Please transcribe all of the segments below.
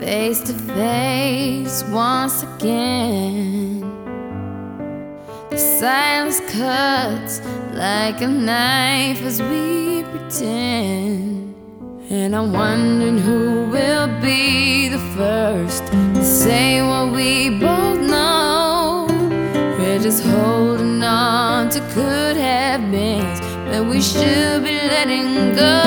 face to face once again. The silence cuts like a knife as we pretend. And I'm wondering who will be the first to say what we both know. We're just holding on to could have beens, but we should be letting go.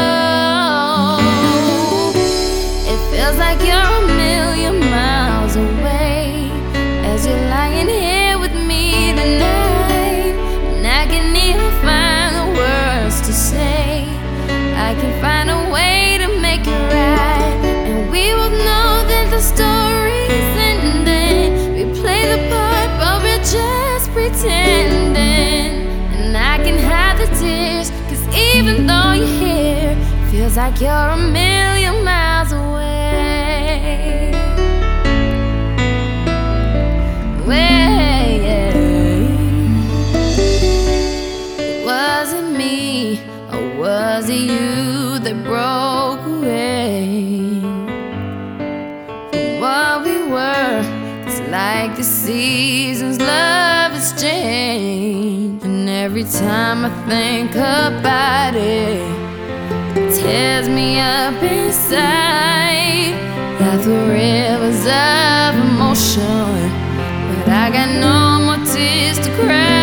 It feels like you're a million miles away as you're lying here with me tonight. And I can't even find the words to say. I can find a way to make it right, and we will know that the story's ending. We play the part, but we're just pretending. And I can hide the tears, 'cause even though you're here, feels like you're a million miles away. Was it me, or was it you that broke away from what we were? It's like the seasons, love has changed. And every time I think about it, it tears me up inside, like the rivers of emotion. But I got no more tears to cry.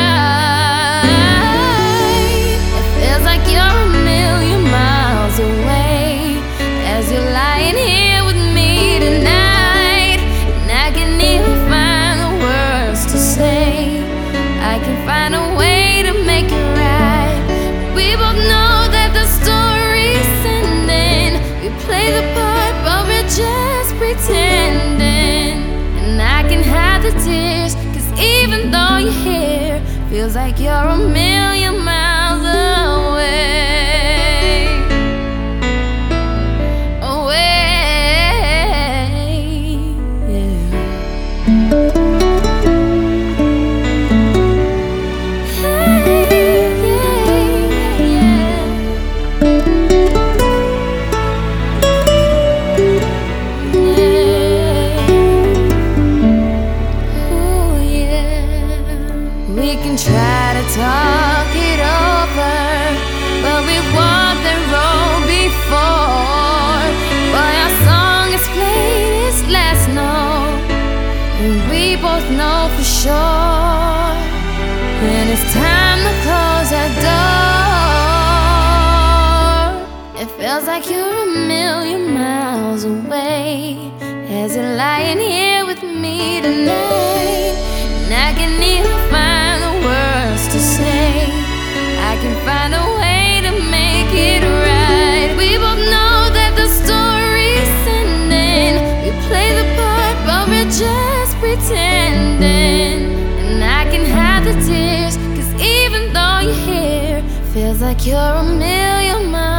It feels like you're a million miles away as you're lying here with me tonight. And I can't even find the words to say. I can find a way to make it right. We both know that the story's ending. We play the part, but we're just pretending. And I can hide the tears, 'cause even though you're here, feels like you're a million miles away. Yeah. We can try to talk it over, but we walked the road before. But our song is played its last note, and we both know for sure. And it's time to close that door. It feels like you're a million miles away as you're lying here with me tonight. And I can't even find the words to say. I can find a way to make it right. We both know that the story's ending. We play the part, but we're just pretending. And I can hide the tears, 'cause even though you're here, feels like you're a million miles